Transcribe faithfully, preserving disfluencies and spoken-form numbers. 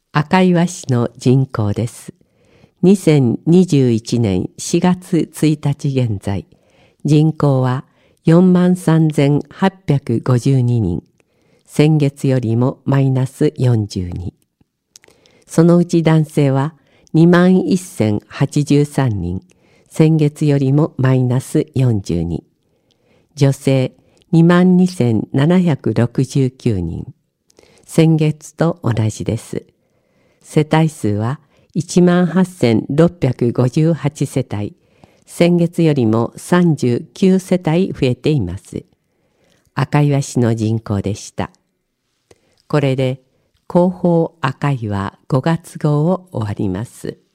赤磐市の人口です。にせんにじゅういちねんしがつついたち現在、人口はよんまんさんぜんはっぴゃくごじゅうににん、先月よりもマイナスよんじゅうに。そのうち男性はにまんせんはちじゅうさんにん、先月よりもマイナスよんじゅうに。女性にまんにせんななひゃくろくじゅうきゅうにん、先月と同じです。世帯数はいちまんはっせんろっぴゃくごじゅうはちせたい、先月よりもさんじゅうきゅうせたい増えています。赤磐市の人口でした。これで広報赤磐ごがつ号を終わります。